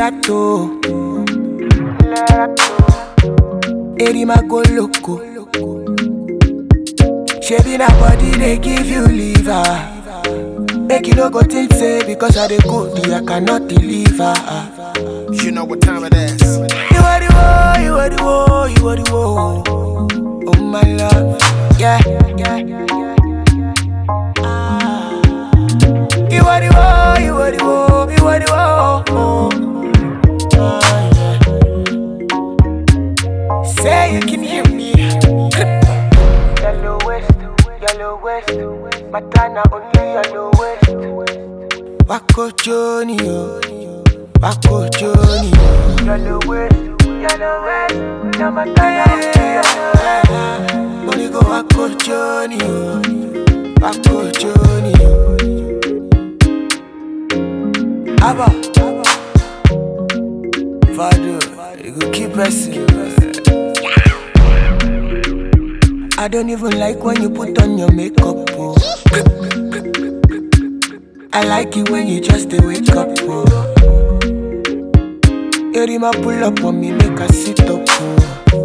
Lerato. Erima go loco. Shaving a body, they give you liver. Make you no go think say because I dey good, I cannot deliver. You know what time it is. You are the woe, you are the woe, you are the woe. Oh my love, yeah. You are the woe, you are the woe, you are the woe. Say you can hear me. Yellow West, Matana only Yellow West. Wako Johnny, Wako Johnny. Yellow West, Matana only Yellow West. Money go Wako Johnny, Wako Johnny. Abba, Fado, you go keep pressing. I don't even like when you put on your makeup, oh. I like it when you just wake up, oh. Erima pull up on me, make her sit up, oh.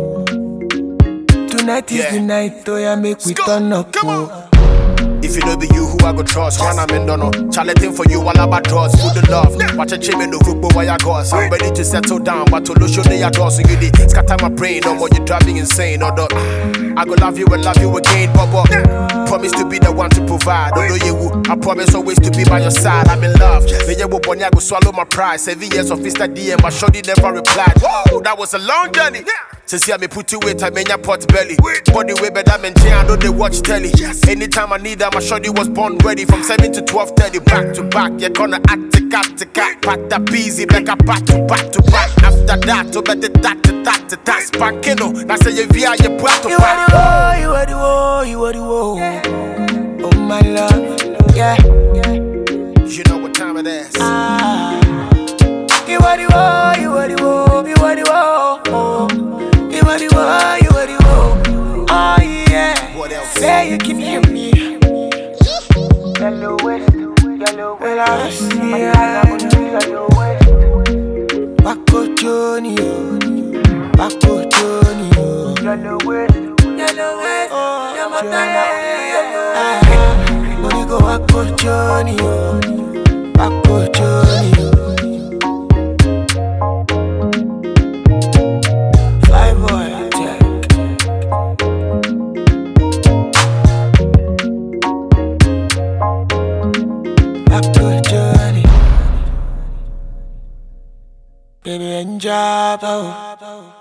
Tonight is the night, oh yeah, make we turn up, oh. If you know be you, who I go trust? Man, I'm in dono. Challenging for you, while I'm draws. Food the love. Watch a chimney, no football, where I go. I'm ready to settle down, but to lose your day, I go. So you did scatter my brain, no more you driving insane, or the I go love you and love you again, Bobo. Promise to be the one to provide. Don't know you, I promise always to be by your side. I'm in love. Me yeah, go swallow my pride. 7 years of Insta DM, my shorty never replied. Whoa, that was a long journey. Since I me put you weight, I mean your pot belly. Body way better than I know they watch telly. Anytime I need that, my shorty was born ready. From 7 to 12:30, back to back. You're gonna act to cat. Pack that busy, like a back to back. After that, to bet the that sparking. That's a via your brat to back. You are the woe, you are the woe. Oh my love, yeah. You know what time it is. You are the woe, you are the woe, you are the woe. You are the woe, you are the woe. Oh yeah. What else? Say you can hear me. Yellow West, Yellow West. Yellow West. Wako Johnny, Wako Johnny. Yellow West, Yellow West. Money go Wako Johnny, Wako Johnny. Baby, enjoy.